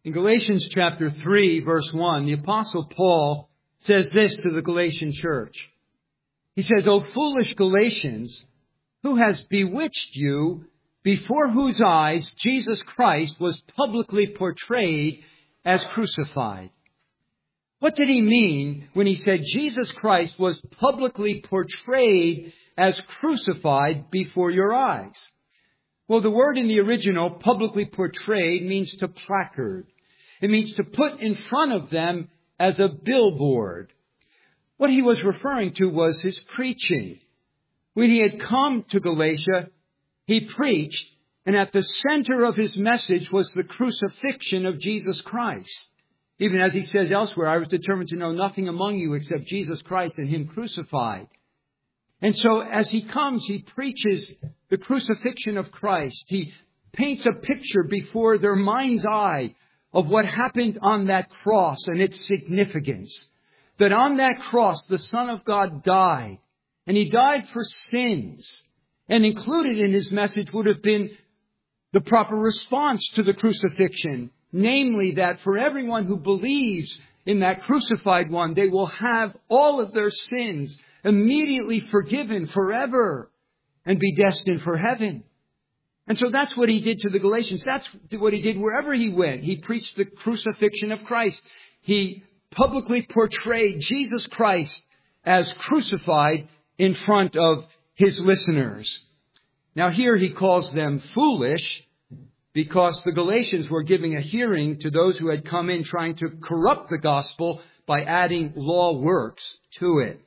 In Galatians chapter 3, verse 1, the Apostle Paul says this to the Galatian church. He says, "O foolish Galatians, who has bewitched you, before whose eyes Jesus Christ was publicly portrayed as crucified?" What did he mean when he said Jesus Christ was publicly portrayed as crucified before your eyes? Well, the word in the original, publicly portrayed, means to placard. It means to put in front of them as a billboard. What he was referring to was his preaching. When he had come to Galatia, he preached, and at the center of his message was the crucifixion of Jesus Christ. Even as he says elsewhere, "I was determined to know nothing among you except Jesus Christ and Him crucified." And so as he comes, he preaches the crucifixion of Christ. He paints a picture before their mind's eye of what happened on that cross and its significance. That on that cross, the Son of God died, and He died for sins. And included in His message would have been the proper response to the crucifixion. Namely, that for everyone who believes in that crucified one, they will have all of their sins immediately forgiven forever and be destined for heaven. And so that's what he did to the Galatians. That's what he did wherever he went. He preached the crucifixion of Christ. He publicly portrayed Jesus Christ as crucified in front of his listeners. Now here he calls them foolish because the Galatians were giving a hearing to those who had come in trying to corrupt the gospel by adding law works to it.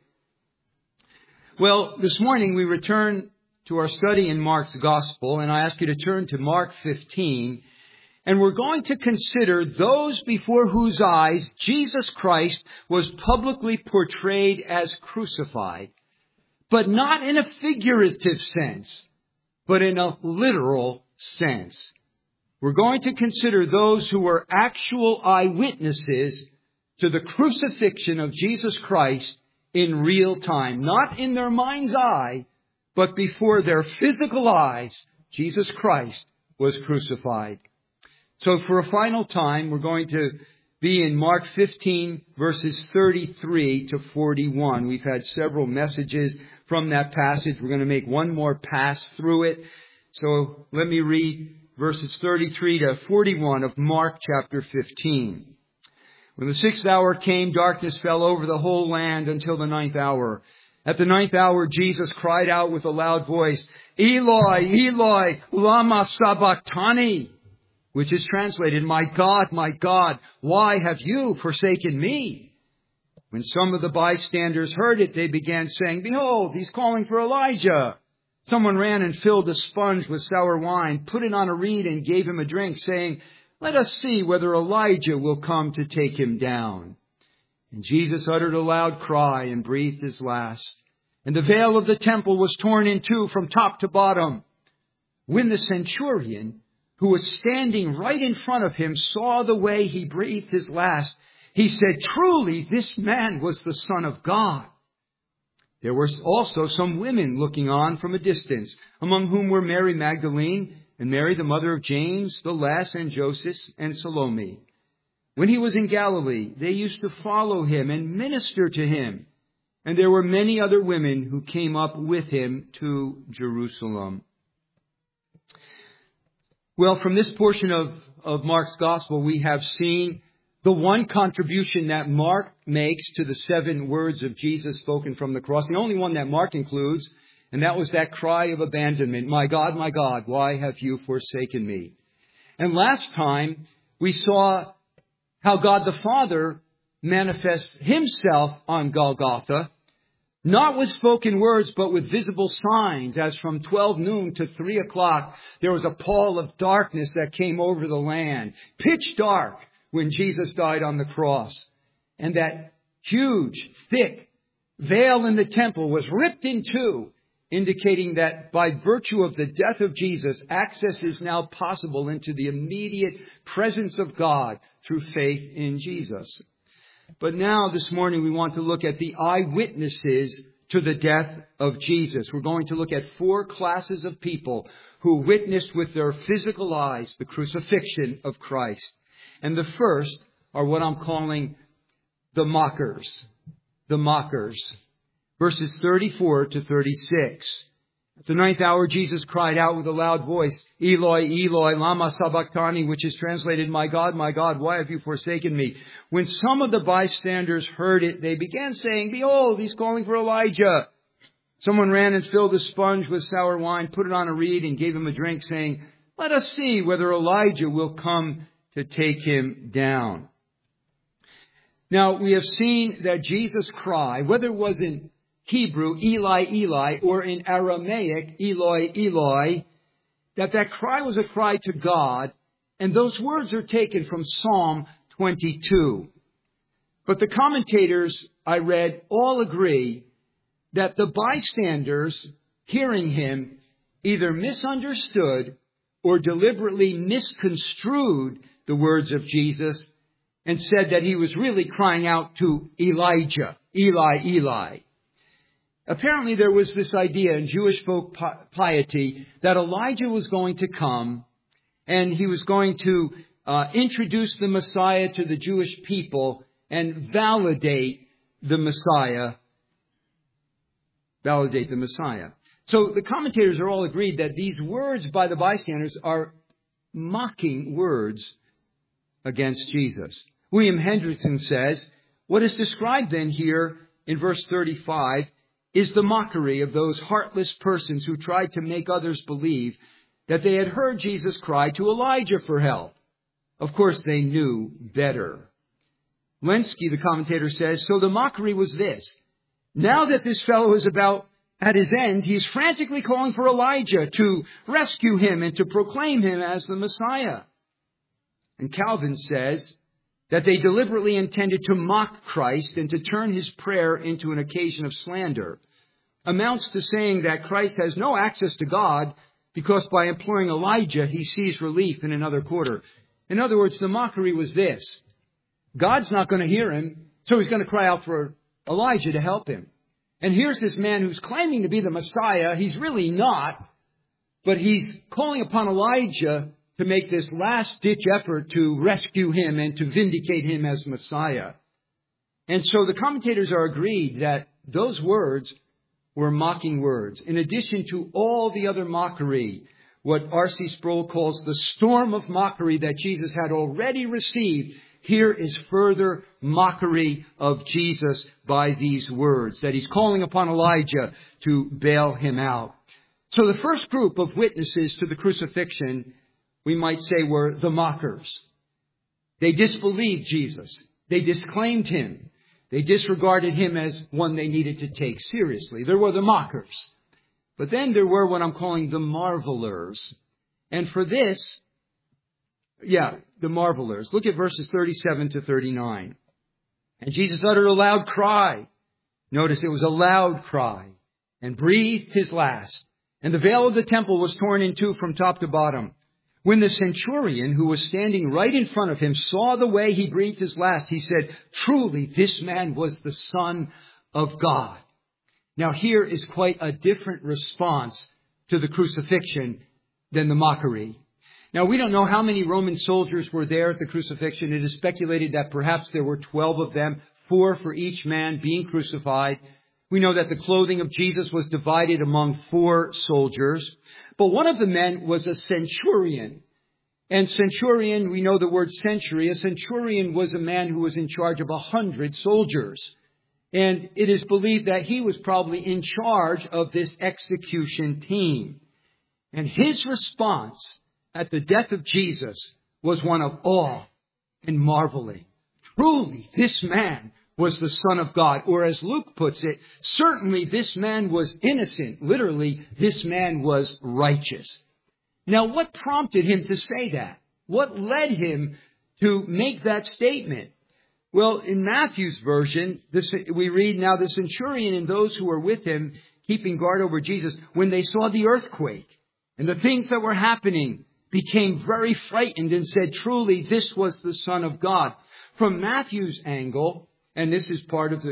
Well, this morning we return to our study in Mark's gospel, and I ask you to turn to Mark 15, and we're going to consider those before whose eyes Jesus Christ was publicly portrayed as crucified, but not in a figurative sense, but in a literal sense. We're going to consider those who were actual eyewitnesses to the crucifixion of Jesus Christ in real time. Not in their mind's eye, but before their physical eyes, Jesus Christ was crucified. So for a final time, we're going to be in Mark 15, verses 33 to 41. We've had several messages from that passage. We're going to make one more pass through it. So let me read verses 33 to 41 of Mark chapter 15. When the 6th hour came, darkness fell over the whole land until the 9th hour. At the 9th hour, Jesus cried out with a loud voice, "Eloi, Eloi, lama sabachthani," which is translated, my God, why have you forsaken me?" When some of the bystanders heard it, they began saying, "Behold, he's calling for Elijah." Someone ran and filled a sponge with sour wine, put it on a reed and gave him a drink, saying, "Let us see whether Elijah will come to take him down." And Jesus uttered a loud cry and breathed his last. And the veil of the temple was torn in two from top to bottom. When the centurion, who was standing right in front of him, saw the way he breathed his last, he said, "Truly, this man was the Son of God." There were also some women looking on from a distance, among whom were Mary Magdalene and Mary, the mother of James, the Less, and Joseph, and Salome. When he was in Galilee, they used to follow him and minister to him. And there were many other women who came up with him to Jerusalem. Well, from this portion of Mark's gospel, we have seen the one contribution that Mark makes to the 7 words of Jesus spoken from the cross, the only one that Mark includes, and that was that cry of abandonment. My God, why have you forsaken me?" And last time we saw how God the Father manifests himself on Golgotha, not with spoken words, but with visible signs, as from 12 noon to 3 o'clock, there was a pall of darkness that came over the land, pitch dark, when Jesus died on the cross. And that huge, thick veil in the temple was ripped in two, indicating that by virtue of the death of Jesus, access is now possible into the immediate presence of God through faith in Jesus. But now, this morning, we want to look at the eyewitnesses to the death of Jesus. We're going to look at 4 classes of people who witnessed with their physical eyes the crucifixion of Christ. And the first are what I'm calling the mockers. The mockers. Verses 34 to 36. At the 9th hour, Jesus cried out with a loud voice, Eloi, Eloi, lama sabachthani, which is translated, my God, why have you forsaken me? When some of the bystanders heard it, they began saying, behold, he's calling for Elijah. Someone ran and filled a sponge with sour wine, put it on a reed, and gave him a drink, saying, let us see whether Elijah will come to take him down. Now, we have seen that Jesus' cry, whether it was in Hebrew, Eli, Eli, or in Aramaic, Eloi, Eloi, that cry was a cry to God, and those words are taken from Psalm 22. But the commentators I read all agree that the bystanders hearing him either misunderstood or deliberately misconstrued the words of Jesus and said that he was really crying out to Elijah, Eli, Eli. Apparently there was this idea in Jewish folk piety that Elijah was going to come and he was going to introduce the Messiah to the Jewish people and validate the Messiah. Validate the Messiah. So the commentators are all agreed that these words by the bystanders are mocking words against Jesus. William Hendrickson says, what is described then here in verse 35 is the mockery of those heartless persons who tried to make others believe that they had heard Jesus cry to Elijah for help. Of course, they knew better. Lenski, the commentator, says, so the mockery was this. Now that this fellow is about at his end, he is frantically calling for Elijah to rescue him and to proclaim him as the Messiah. And Calvin says that they deliberately intended to mock Christ and to turn his prayer into an occasion of slander. Amounts to saying that Christ has no access to God because by imploring Elijah, he sees relief in another quarter. In other words, the mockery was this. God's not going to hear him, so he's going to cry out for Elijah to help him. And here's this man who's claiming to be the Messiah. He's really not, but he's calling upon Elijah to make this last-ditch effort to rescue him and to vindicate him as Messiah. And so the commentators are agreed that those words were mocking words. In addition to all the other mockery, what R.C. Sproul calls the storm of mockery that Jesus had already received, here is further mockery of Jesus by these words, that he's calling upon Elijah to bail him out. So the first group of witnesses to the crucifixion, we might say, were the mockers. They disbelieved Jesus. They disclaimed him. They disregarded him as one they needed to take seriously. There were the mockers. But then there were what I'm calling the marvelers. And for this, the marvelers. Look at verses 37 to 39. And Jesus uttered a loud cry. Notice it was a loud cry. And breathed his last. And the veil of the temple was torn in two from top to bottom. When the centurion who was standing right in front of him saw the way he breathed his last, he said, truly, this man was the Son of God. Now here is quite a different response to the crucifixion than the mockery. Now we don't know how many Roman soldiers were there at the crucifixion. It is speculated that perhaps there were 12 of them, 4 for each man being crucified. We know that the clothing of Jesus was divided among 4 soldiers. But one of the men was a centurion. And centurion, we know the word century. A centurion was a man who was in charge of 100 soldiers. And it is believed that he was probably in charge of this execution team. And his response at the death of Jesus was one of awe and marveling. Truly, this man was the Son of God. Or as Luke puts it, certainly this man was innocent. Literally, this man was righteous. Now, what prompted him to say that? What led him to make that statement? Well, in Matthew's version, we read, now the centurion and those who were with him, keeping guard over Jesus, when they saw the earthquake and the things that were happening, became very frightened and said, truly, this was the Son of God. From Matthew's angle, and this is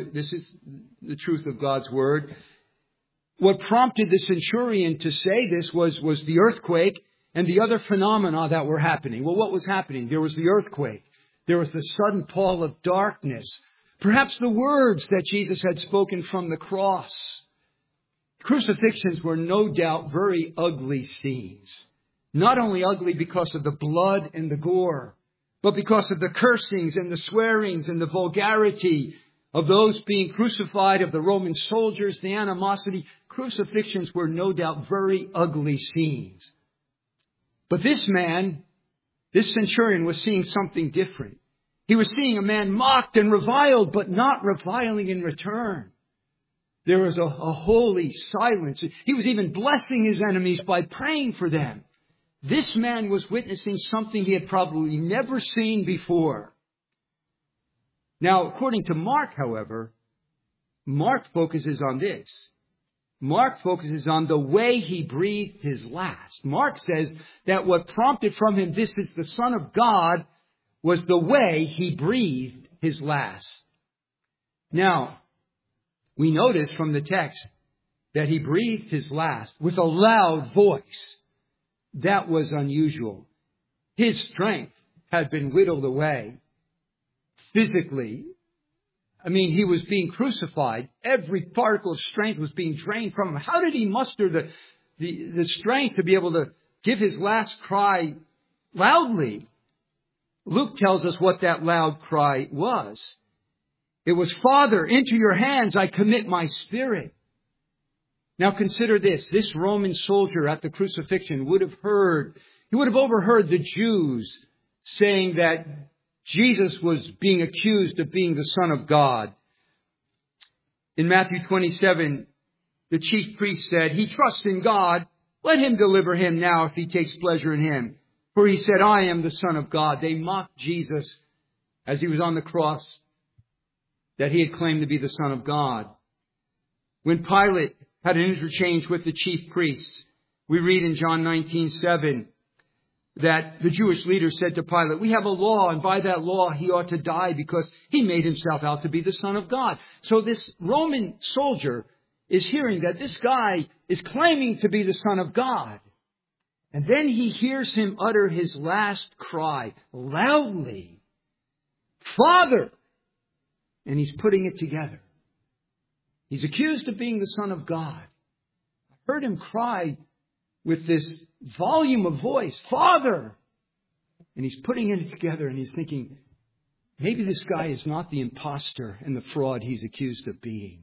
the truth of God's word. What prompted the centurion to say this was the earthquake and the other phenomena that were happening. Well, what was happening? There was the earthquake. There was the sudden pall of darkness. Perhaps the words that Jesus had spoken from the cross. Crucifixions were no doubt very ugly scenes. Not only ugly because of the blood and the gore, but because of the cursings and the swearings and the vulgarity of those being crucified, of the Roman soldiers, the animosity. Crucifixions were no doubt very ugly scenes. But this man, this centurion, was seeing something different. He was seeing a man mocked and reviled, but not reviling in return. There was a holy silence. He was even blessing his enemies by praying for them. This man was witnessing something he had probably never seen before. Now, according to Mark, however, Mark focuses on this. Mark focuses on the way he breathed his last. Mark says that what prompted from him, "This is the Son of God," was the way he breathed his last. Now, we notice from the text that he breathed his last with a loud voice. That was unusual. His strength had been whittled away physically. I mean, he was being crucified. Every particle of strength was being drained from him. How did he muster the strength to be able to give his last cry loudly? Luke tells us what that loud cry was. It was, "Father, into your hands I commit my spirit." Now consider this. This Roman soldier at the crucifixion would have overheard the Jews saying that Jesus was being accused of being the Son of God. In Matthew 27, the chief priest said, "He trusts in God. Let him deliver him now if he takes pleasure in him. For he said, 'I am the Son of God.'" They mocked Jesus as he was on the cross, that he had claimed to be the Son of God. When Pilate had an interchange with the chief priests, we read in John 19:7 that the Jewish leaders said to Pilate, "We have a law, and by that law he ought to die because he made himself out to be the Son of God." So this Roman soldier is hearing that this guy is claiming to be the Son of God. And then he hears him utter his last cry loudly, "Father!" And he's putting it together. He's accused of being the Son of God. I heard him cry with this volume of voice, "Father!" And he's putting it together and he's thinking, maybe this guy is not the imposter and the fraud he's accused of being.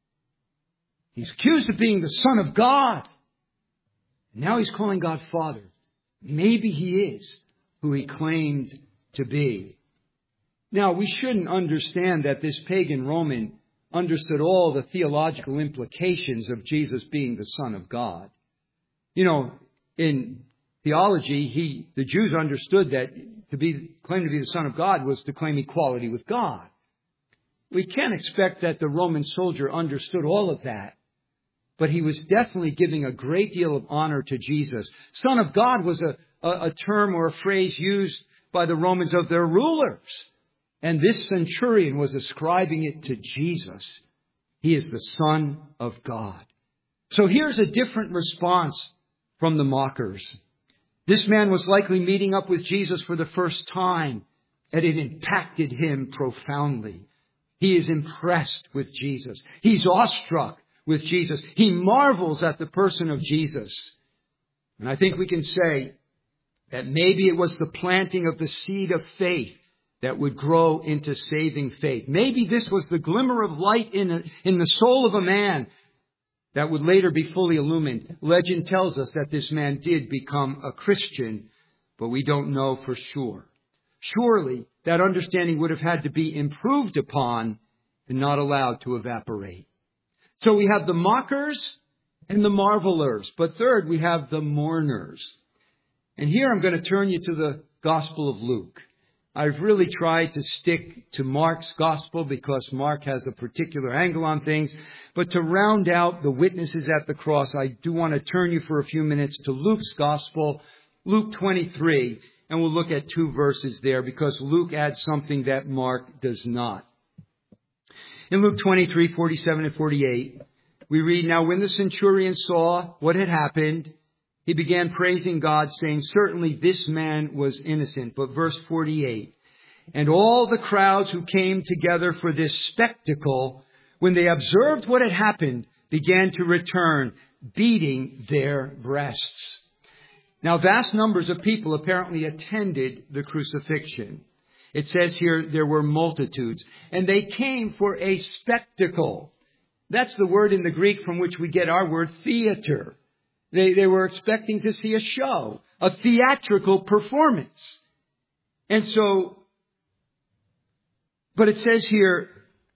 He's accused of being the Son of God. And now he's calling God Father. Maybe he is who he claimed to be. Now, we shouldn't understand that this pagan Roman understood all the theological implications of Jesus being the Son of God. You know, in theology, the Jews understood that claim to be the Son of God was to claim equality with God. We can't expect that the Roman soldier understood all of that, but he was definitely giving a great deal of honor to Jesus. Son of God was a term or a phrase used by the Romans of their rulers. And this centurion was ascribing it to Jesus. He is the Son of God. So here's a different response from the mockers. This man was likely meeting up with Jesus for the first time, and it impacted him profoundly. He is impressed with Jesus. He's awestruck with Jesus. He marvels at the person of Jesus. And I think we can say that maybe it was the planting of the seed of faith that would grow into saving faith. Maybe this was the glimmer of light in the soul of a man that would later be fully illumined. Legend tells us that this man did become a Christian, but we don't know for sure. Surely that understanding would have had to be improved upon and not allowed to evaporate. So we have the mockers and the marvelers. But third, we have the mourners. And here I'm going to turn you to the Gospel of Luke. I've really tried to stick to Mark's Gospel because Mark has a particular angle on things. But to round out the witnesses at the cross, I do want to turn you for a few minutes to Luke's Gospel, Luke 23. And we'll look at 2 verses there because Luke adds something that Mark does not. In Luke 23, 47 and 48, we read, "Now when the centurion saw what had happened, he began praising God, saying, 'Certainly this man was innocent.'" But verse 48, And all the crowds who came together for this spectacle, when they observed what had happened, began to return, beating their breasts. Now, vast numbers of people apparently attended the crucifixion. It says here there were multitudes, and they came for a spectacle. That's the word in the Greek from which we get our word theater. They were expecting to see a show, a theatrical performance. And so, but it says here,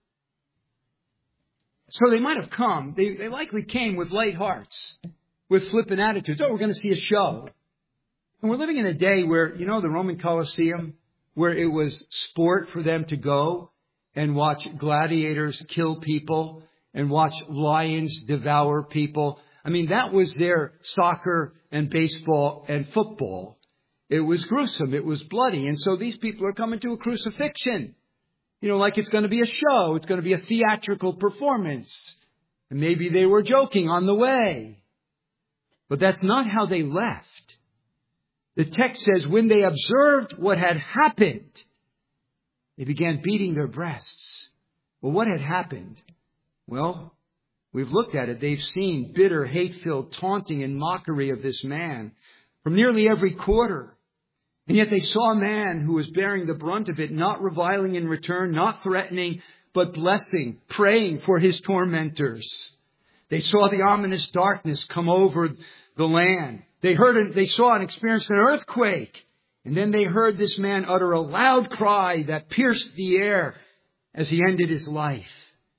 so they might have come. They likely came with light hearts, with flippant attitudes. Oh, we're going to see a show. And we're living in a day where, the Roman Colosseum, where it was sport for them to go and watch gladiators kill people and watch lions devour people. I mean, that was their soccer and baseball and football. It was gruesome. It was bloody. And so these people are coming to a crucifixion. Like it's going to be a show. It's going to be a theatrical performance. And maybe they were joking on the way. But that's not how they left. The text says, when they observed what had happened, they began beating their breasts. Well, what had happened? Well, we've looked at it. They've seen bitter, hate-filled taunting and mockery of this man from nearly every quarter. And yet they saw a man who was bearing the brunt of it, not reviling in return, not threatening, but blessing, praying for his tormentors. They saw the ominous darkness come over the land. They saw and experienced an earthquake. And then they heard this man utter a loud cry that pierced the air as he ended his life.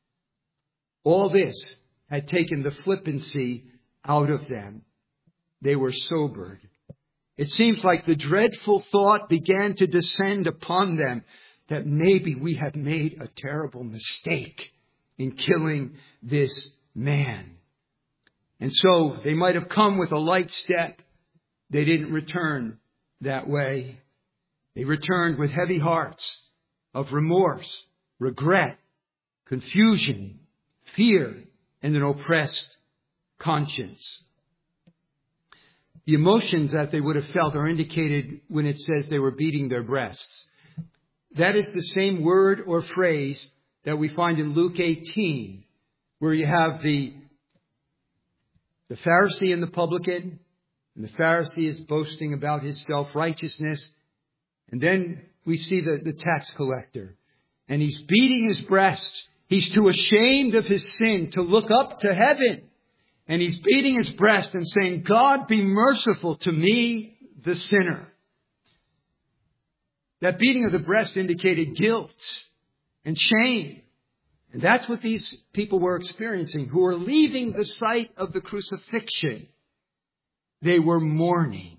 All this had taken the flippancy out of them. They were sobered. It seems like the dreadful thought began to descend upon them that maybe we have made a terrible mistake in killing this man. And so they might have come with a light step. They didn't return that way. They returned with heavy hearts of remorse, regret, confusion, fear, and an oppressed conscience. The emotions that they would have felt are indicated when it says they were beating their breasts. That is the same word or phrase that we find in Luke 18, where you have the Pharisee and the publican, and the Pharisee is boasting about his self-righteousness. And then we see the tax collector, and he's beating his breast. He's too ashamed of his sin to look up to heaven. And he's beating his breast and saying, God, be merciful to me, the sinner. That beating of the breast indicated guilt and shame. And that's what these people were experiencing, who were leaving the site of the crucifixion. They were mourning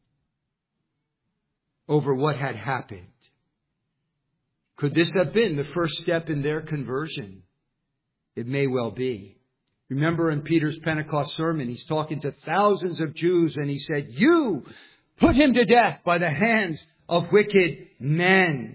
over what had happened. Could this have been the first step in their conversion? It may well be. Remember in Peter's Pentecost sermon, he's talking to thousands of Jews and he said, you put him to death by the hands of wicked men.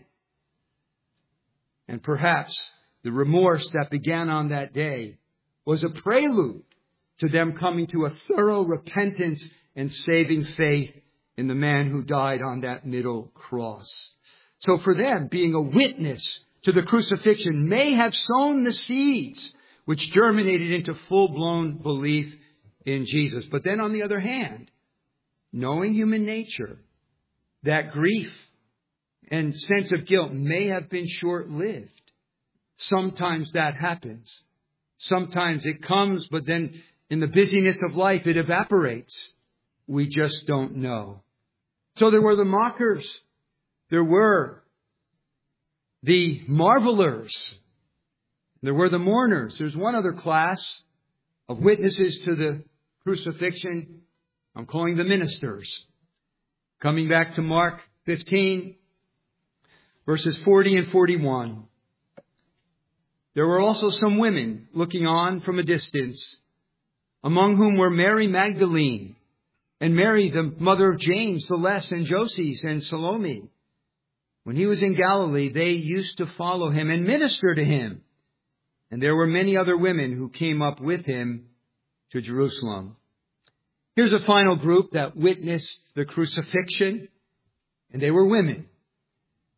And perhaps the remorse that began on that day was a prelude to them coming to a thorough repentance and saving faith in the man who died on that middle cross. So for them, being a witness to the crucifixion may have sown the seeds which germinated into full-blown belief in Jesus. But then on the other hand, knowing human nature, that grief and sense of guilt may have been short-lived. Sometimes that happens. Sometimes it comes, but then in the busyness of life, it evaporates. We just don't know. So there were the mockers. There were the marvelers. There were the mourners. There's one other class of witnesses to the crucifixion. I'm calling the ministers. Coming back to Mark 15, verses 40 and 41. There were also some women looking on from a distance, among whom were Mary Magdalene, and Mary, the mother of James, the Less, and Joses, and Salome. When he was in Galilee, they used to follow him and minister to him. And there were many other women who came up with him to Jerusalem. Here's a final group that witnessed the crucifixion, and they were women.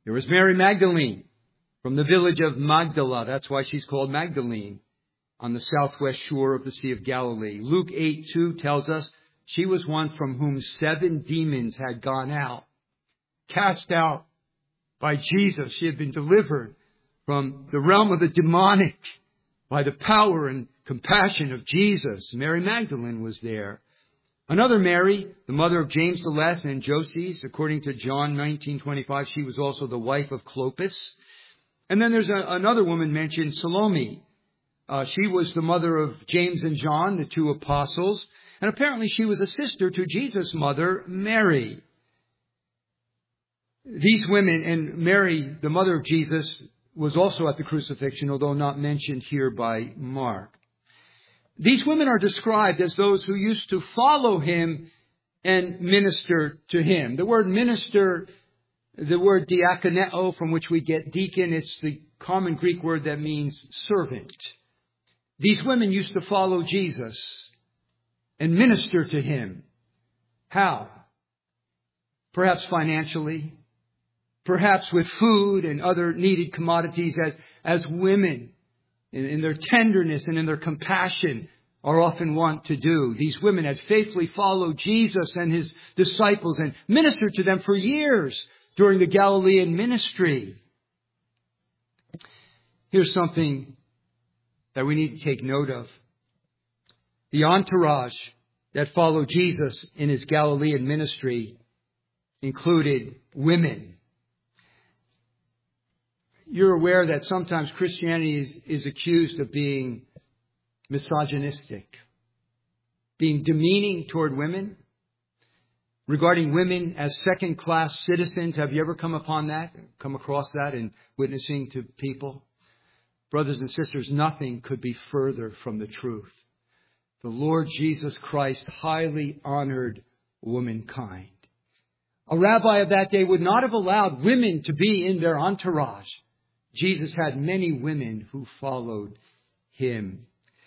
There was Mary Magdalene from the village of Magdala. That's why she's called Magdalene, on the southwest shore of the Sea of Galilee. Luke 8:2 tells us she was one from whom 7 demons had gone out, cast out by Jesus. She had been delivered from the realm of the demonic by the power and compassion of Jesus. Mary Magdalene was there. Another Mary, the mother of James the Less and Joses, according to John 19:25, she was also the wife of Clopas. And then there's another woman mentioned, Salome. She was the mother of James and John, the 2 apostles. And apparently she was a sister to Jesus' mother, Mary. These women, and Mary, the mother of Jesus, was also at the crucifixion, although not mentioned here by Mark. These women are described as those who used to follow him and minister to him. The word minister, the word diakoneo, from which we get deacon, it's the common Greek word that means servant. These women used to follow Jesus and minister to him. How? Perhaps financially, perhaps with food and other needed commodities, as women in their tenderness and in their compassion are often wont to do. These women had faithfully followed Jesus and his disciples and ministered to them for years during the Galilean ministry. Here's something that we need to take note of. The entourage that followed Jesus in his Galilean ministry included women. You're aware that sometimes Christianity is accused of being misogynistic, being demeaning toward women, regarding women as second-class citizens. Have you ever come across that in witnessing to people? Brothers and sisters, nothing could be further from the truth. The Lord Jesus Christ highly honored womankind. A rabbi of that day would not have allowed women to be in their entourage. Jesus had many women who followed him.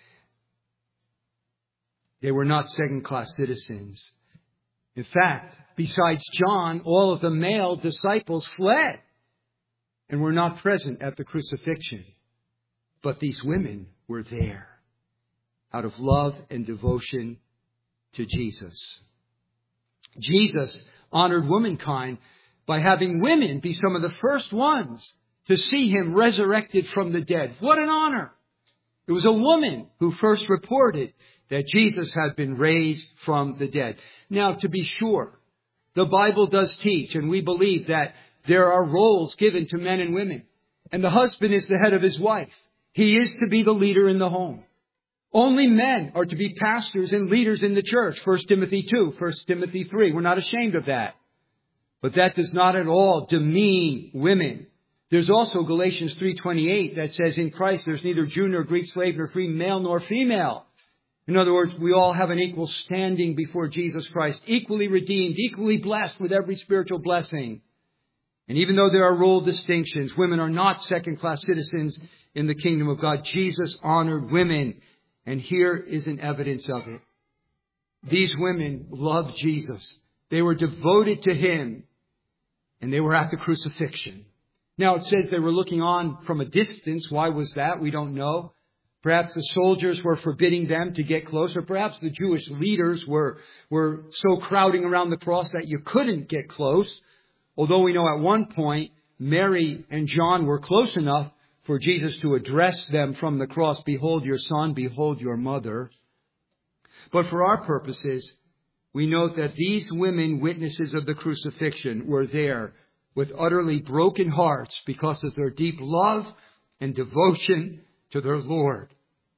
They were not second-class citizens. In fact, besides John, all of the male disciples fled and were not present at the crucifixion. But these women were there out of love and devotion to Jesus. Jesus honored womankind by having women be some of the first ones to see him resurrected from the dead. What an honor! It was a woman who first reported that Jesus had been raised from the dead. Now, to be sure, the Bible does teach, and we believe that there are roles given to men and women. And the husband is the head of his wife. He is to be the leader in the home. Only men are to be pastors and leaders in the church. 1 Timothy 2, 1 Timothy 3. We're not ashamed of that. But that does not at all demean women. There's also Galatians 3:28 that says in Christ there's neither Jew nor Greek, slave nor free, male nor female. In other words, we all have an equal standing before Jesus Christ, equally redeemed, equally blessed with every spiritual blessing. And even though there are role distinctions, women are not second-class citizens in the kingdom of God. Jesus honored women, and here is an evidence of it. These women loved Jesus. They were devoted to him, and they were at the crucifixion. Now, it says they were looking on from a distance. Why was that? We don't know. Perhaps the soldiers were forbidding them to get closer. Perhaps the Jewish leaders were so crowding around the cross that you couldn't get close. Although we know at one point, Mary and John were close enough for Jesus to address them from the cross, "Behold your son, behold your mother." But for our purposes, we note that these women, witnesses of the crucifixion, were there with utterly broken hearts because of their deep love and devotion to their Lord.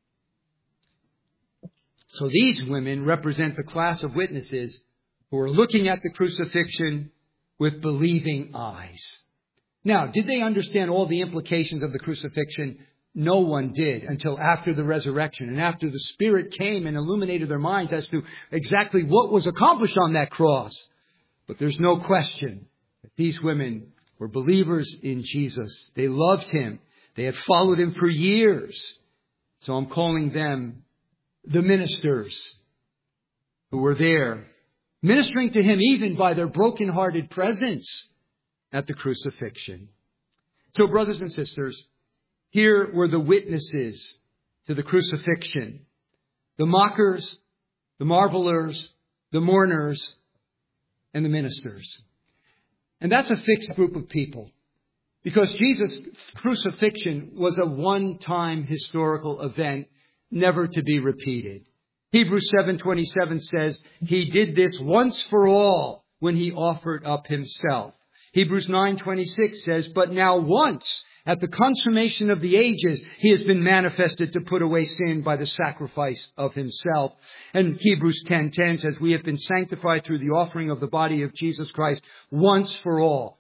So these women represent the class of witnesses who are looking at the crucifixion with believing eyes. Now, did they understand all the implications of the crucifixion? No one did until after the resurrection and after the Spirit came and illuminated their minds as to exactly what was accomplished on that cross. But there's no question that these women were believers in Jesus. They loved him. They had followed him for years. So I'm calling them the ministers who were there, ministering to him even by their broken-hearted presence. at the crucifixion. So, brothers and sisters, here were the witnesses to the crucifixion. The mockers, the marvelers, the mourners, and the ministers. And that's a fixed group of people. Because Jesus' crucifixion was a one-time historical event, never to be repeated. Hebrews 7:27 says, He did this once for all when He offered up Himself. Hebrews 9:26 says, But now once, at the consummation of the ages, He has been manifested to put away sin by the sacrifice of Himself. And Hebrews 10:10 says, We have been sanctified through the offering of the body of Jesus Christ once for all.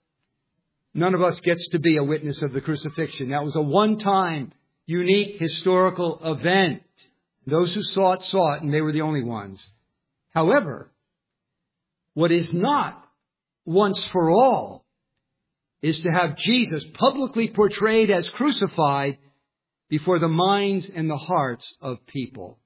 None of us gets to be a witness of the crucifixion. That was a one-time, unique, historical event. Those who saw it, and they were the only ones. However, what is not once for all is to have Jesus publicly portrayed as crucified before the minds and the hearts of people.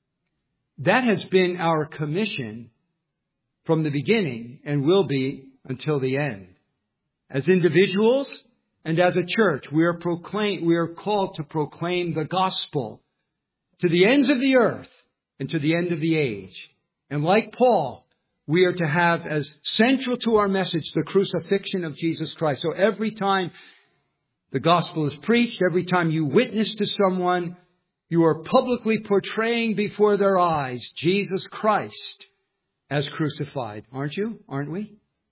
That has been our commission from the beginning and will be until the end. As individuals and as a church, we are called to proclaim the gospel to the ends of the earth and to the end of the age. And like Paul, we are to have as central to our message the crucifixion of Jesus Christ. So every time the gospel is preached, every time you witness to someone, you are publicly portraying before their eyes Jesus Christ as crucified. Aren't you? Aren't we?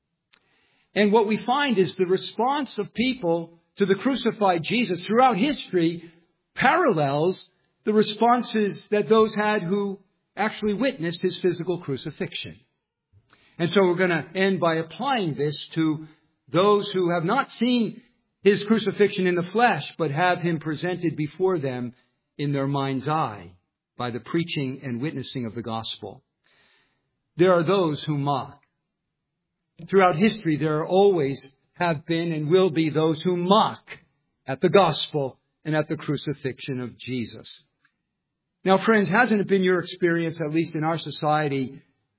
And what we find is the response of people to the crucified Jesus throughout history parallels the responses that those had who actually witnessed His physical crucifixion. And so we're going to end by applying this to those who have not seen His crucifixion in the flesh, but have Him presented before them in their mind's eye by the preaching and witnessing of the gospel. There are those who mock. Throughout history, there always have been and will be those who mock at the gospel and at the crucifixion of Jesus. Now, friends, hasn't it been your experience, at least in our society,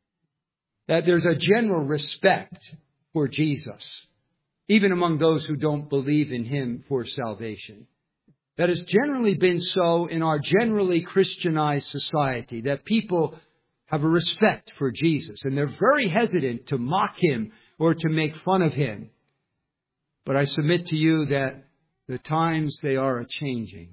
that there's a general respect for Jesus, even among those who don't believe in Him for salvation? That has generally been so in our generally Christianized society, that people have a respect for Jesus, and they're very hesitant to mock Him or to make fun of Him. But I submit to you that the times, they are a-changing.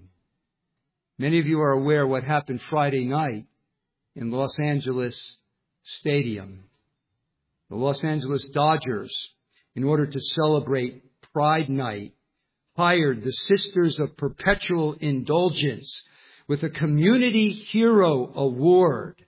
Many of you are aware what happened Friday night in Los Angeles Stadium. The Los Angeles Dodgers, in order to celebrate Pride Night, hired the Sisters of Perpetual Indulgence with a Community Hero Award.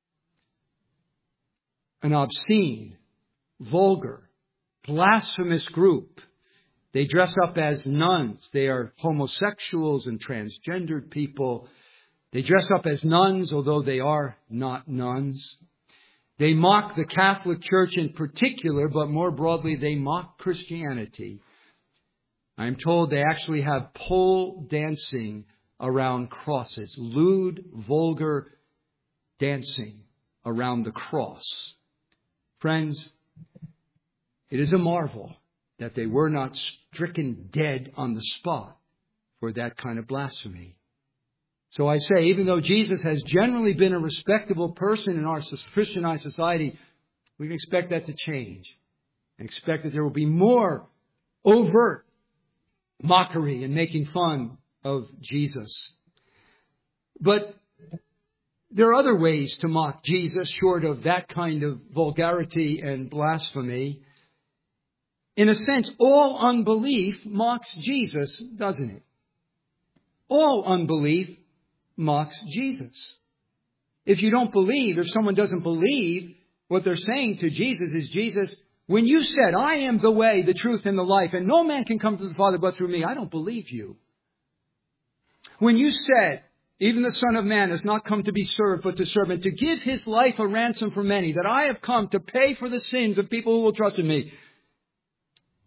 An obscene, vulgar, blasphemous group. They dress up as nuns. They are homosexuals and transgendered people. They dress up as nuns, although they are not nuns. They mock the Catholic Church in particular, but more broadly, they mock Christianity. I'm told they actually have pole dancing around crosses. Lewd, vulgar dancing around the cross. Friends, it is a marvel that they were not stricken dead on the spot for that kind of blasphemy. So I say, even though Jesus has generally been a respectable person in our Christianized society, we can expect that to change. And expect that there will be more overt mockery and making fun of Jesus. But there are other ways to mock Jesus short of that kind of vulgarity and blasphemy. In a sense, all unbelief mocks Jesus, doesn't it? All unbelief mocks Jesus. If you don't believe, if someone doesn't believe, what they're saying to Jesus is, Jesus, when you said, I am the way, the truth, and the life, and no man can come to the Father but through me, I don't believe you. When you said, even the Son of Man has not come to be served, but to serve, and to give His life a ransom for many, that I have come to pay for the sins of people who will trust in me.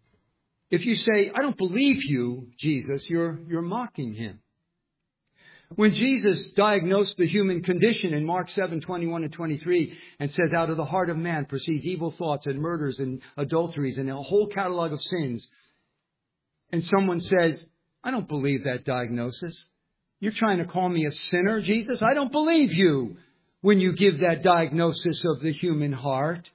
If you say, I don't believe you, Jesus, you're mocking Him. When Jesus diagnosed the human condition in Mark 7:21 and 23 and says, out of the heart of man proceeds evil thoughts and murders and adulteries and a whole catalog of sins. And someone says, I don't believe that diagnosis. You're trying to call me a sinner, Jesus? I don't believe you when you give that diagnosis of the human heart.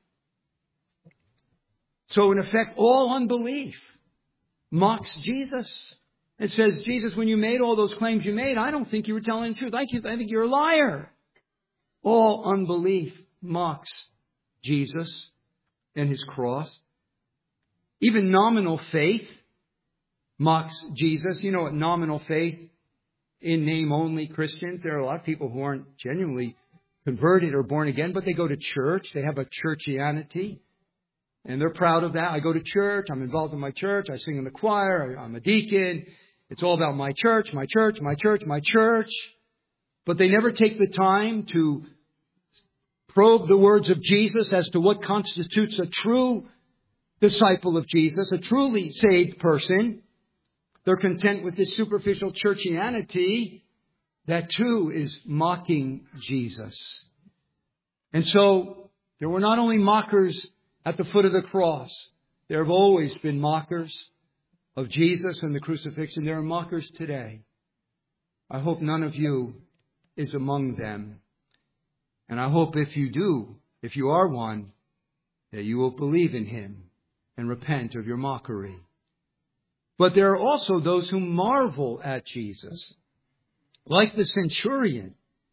So in effect, all unbelief mocks Jesus. It says, Jesus, when you made all those claims you made, I don't think you were telling the truth. I think you're a liar. All unbelief mocks Jesus and his cross. Even nominal faith mocks Jesus. You know what nominal faith, in name only Christians? There are a lot of people who aren't genuinely converted or born again, but they go to church. They have a churchianity. And they're proud of that. I go to church. I'm involved in my church. I sing in the choir. I'm a deacon. It's all about my church, my church, my church, my church. But they never take the time to probe the words of Jesus as to what constitutes a true disciple of Jesus, a truly saved person. They're content with this superficial churchianity that too is mocking Jesus. And so there were not only mockers at the foot of the cross. There have always been mockers of Jesus and the crucifixion. There are mockers today. I hope none of you is among them. And I hope if you do, if you are one, that you will believe in him and repent of your mockery. But there are also those who marvel at Jesus. Like the centurion.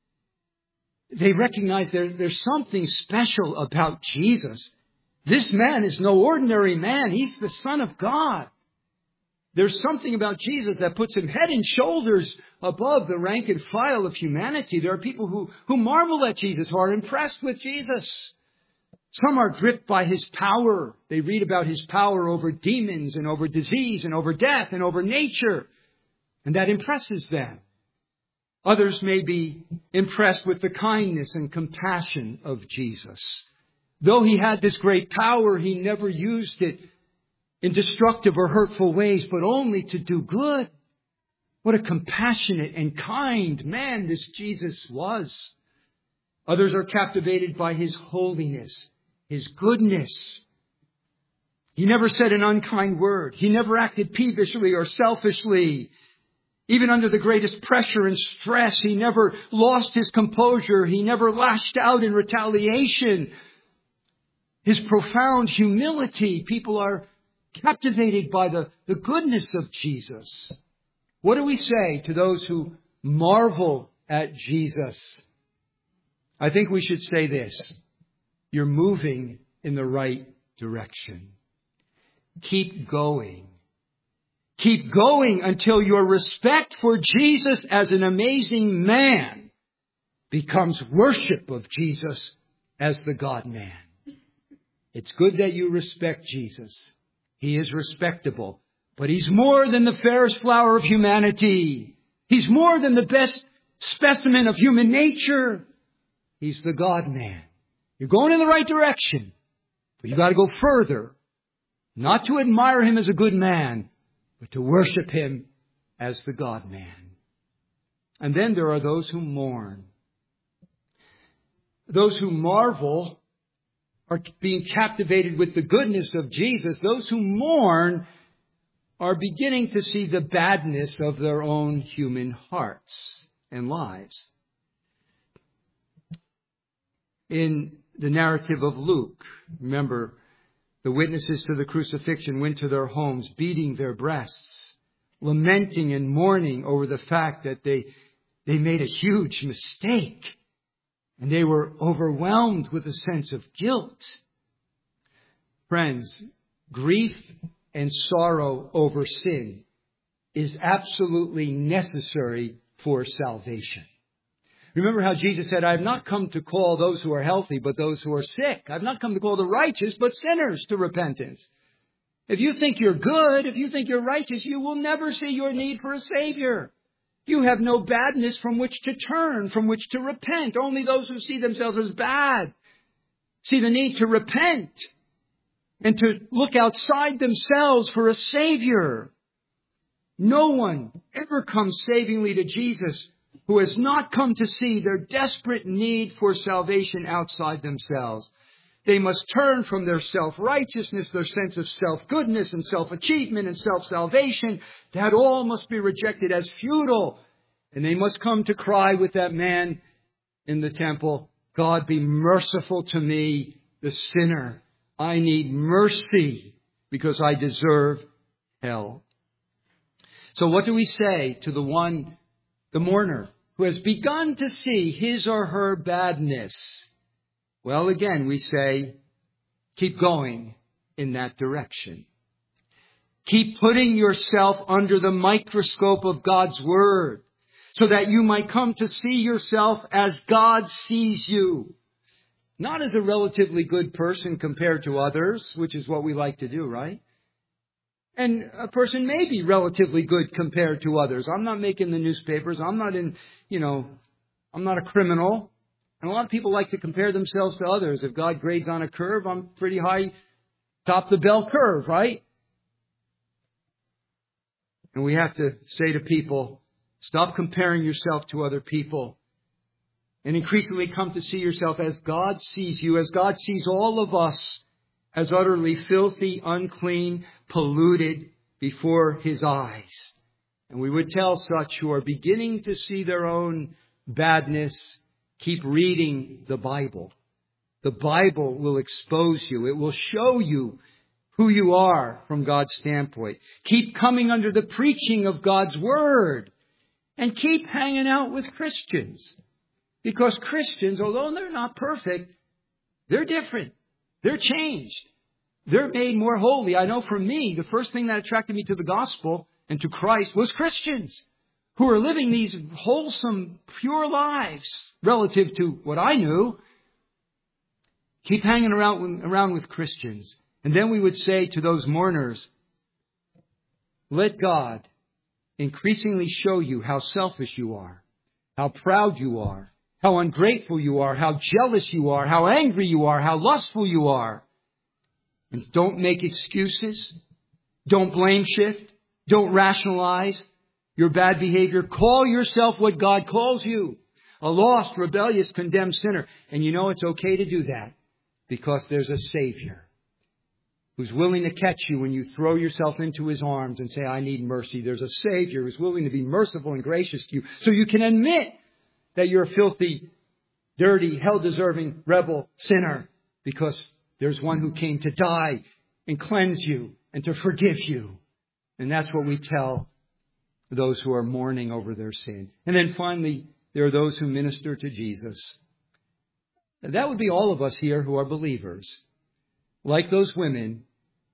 They recognize there's something special about Jesus. This man is no ordinary man. He's the Son of God. There's something about Jesus that puts him head and shoulders above the rank and file of humanity. There are people who marvel at Jesus, who are impressed with Jesus. Some are gripped by his power. They read about his power over demons and over disease and over death and over nature. And that impresses them. Others may be impressed with the kindness and compassion of Jesus. Though he had this great power, he never used it in destructive or hurtful ways, but only to do good. What a compassionate and kind man this Jesus was. Others are captivated by his holiness, his goodness. He never said an unkind word. He never acted peevishly or selfishly. Even under the greatest pressure and stress, he never lost his composure. He never lashed out in retaliation. His profound humility, people are captivated by the goodness of Jesus. What do we say to those who marvel at Jesus? I think we should say this. You're moving in the right direction. Keep going. Keep going until your respect for Jesus as an amazing man becomes worship of Jesus as the God-man. It's good that you respect Jesus. He is respectable. But he's more than the fairest flower of humanity. He's more than the best specimen of human nature. He's the God-man. You're going in the right direction. But you've got to go further. Not to admire him as a good man, but to worship him as the God-man. And then there are those who mourn. Those who marvel are being captivated with the goodness of Jesus. Those who mourn are beginning to see the badness of their own human hearts and lives. In the narrative of Luke, remember, the witnesses to the crucifixion went to their homes, beating their breasts, lamenting and mourning over the fact that they made a huge mistake. And they were overwhelmed with a sense of guilt. Friends, grief and sorrow over sin is absolutely necessary for salvation. Remember how Jesus said, I have not come to call those who are healthy, but those who are sick. I have not come to call the righteous, but sinners to repentance. If you think you're good, if you think you're righteous, you will never see your need for a Savior. You have no badness from which to turn, from which to repent. Only those who see themselves as bad see the need to repent and to look outside themselves for a Savior. No one ever comes savingly to Jesus who has not come to see their desperate need for salvation outside themselves. They must turn from their self-righteousness, their sense of self-goodness and self-achievement and self-salvation. That all must be rejected as futile. And they must come to cry with that man in the temple, God, be merciful to me, the sinner. I need mercy because I deserve hell. So what do we say to the mourner, who has begun to see his or her badness? Well, again, we say, keep going in that direction. Keep putting yourself under the microscope of God's Word so that you might come to see yourself as God sees you. Not as a relatively good person compared to others, which is what we like to do, right? And a person may be relatively good compared to others. I'm not making the newspapers. I'm not a criminal. And a lot of people like to compare themselves to others. If God grades on a curve, I'm pretty high, top the bell curve, right? And we have to say to people, stop comparing yourself to other people. And increasingly come to see yourself as God sees you, as God sees all of us, as utterly filthy, unclean, polluted before His eyes. And we would tell such who are beginning to see their own badness, keep reading the Bible. The Bible will expose you. It will show you who you are from God's standpoint. Keep coming under the preaching of God's Word. And keep hanging out with Christians. Because Christians, although they're not perfect, they're different. They're changed. They're made more holy. I know for me, the first thing that attracted me to the gospel and to Christ was Christians who are living these wholesome, pure lives relative to what I knew. Keep hanging around with Christians. And then we would say to those mourners, let God increasingly show you how selfish you are, how proud you are, how ungrateful you are, how jealous you are, how angry you are, how lustful you are. And don't make excuses. Don't blame shift. Don't rationalize your bad behavior. Call yourself what God calls you. A lost, rebellious, condemned sinner. And you know it's okay to do that because there's a Savior who's willing to catch you when you throw yourself into His arms and say, I need mercy. There's a Savior who's willing to be merciful and gracious to you so you can admit that you're a filthy, dirty, hell-deserving, rebel sinner because there's one who came to die and cleanse you and to forgive you. And that's what we tell those who are mourning over their sin. And then finally, there are those who minister to Jesus. And that would be all of us here who are believers. Like those women,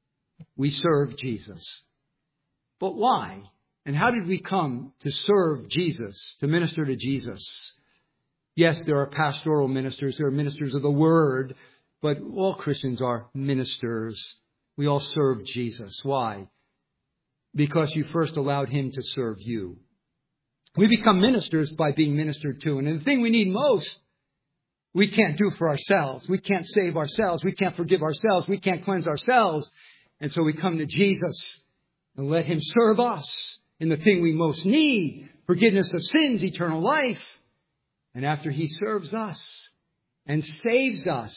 we serve Jesus. But why? And how did we come to serve Jesus, to minister to Jesus? Yes, there are pastoral ministers, there are ministers of the Word, but all Christians are ministers. We all serve Jesus. Why? Because you first allowed Him to serve you. We become ministers by being ministered to. And the thing we need most, we can't do for ourselves. We can't save ourselves. We can't forgive ourselves. We can't cleanse ourselves. And so we come to Jesus and let Him serve us in the thing we most need, forgiveness of sins, eternal life. And after He serves us and saves us,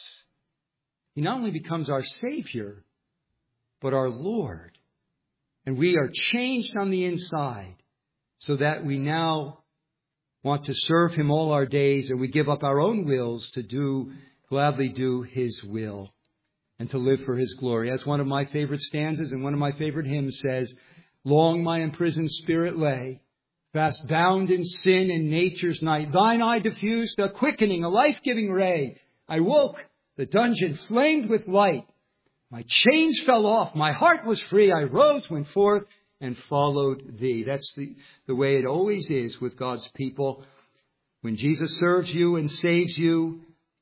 He not only becomes our Savior, but our Lord. And we are changed on the inside so that we now want to serve Him all our days, and we give up our own wills to gladly do His will and to live for His glory. As one of my favorite stanzas and one of my favorite hymns says, long my imprisoned spirit lay, fast bound in sin and nature's night. Thine eye diffused a quickening, a life-giving ray. I woke, the dungeon flamed with light. My chains fell off, my heart was free. I rose, went forth, and followed Thee. That's the way it always is with God's people. When Jesus serves you and saves you,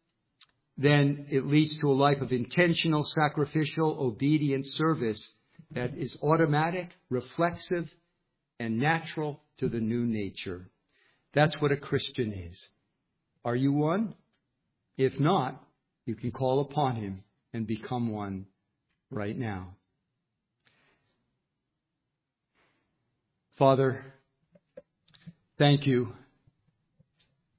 then it leads to a life of intentional, sacrificial, obedient service that is automatic, reflexive, and natural to the new nature. That's what a Christian is. Are you one? If not, you can call upon Him and become one right now. Father, thank You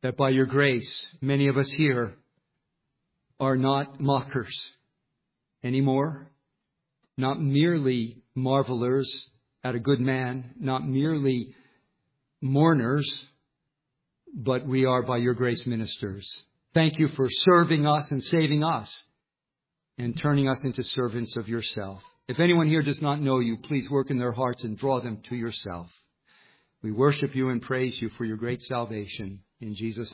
that by your grace, many of us here are not mockers anymore, not merely marvelers at a good man, not merely mourners, but we are by your grace ministers. Thank you for serving us and saving us and turning us into servants of yourself. If anyone here does not know you, please work in their hearts and draw them to yourself. We worship you and praise you for your great salvation. In Jesus' name.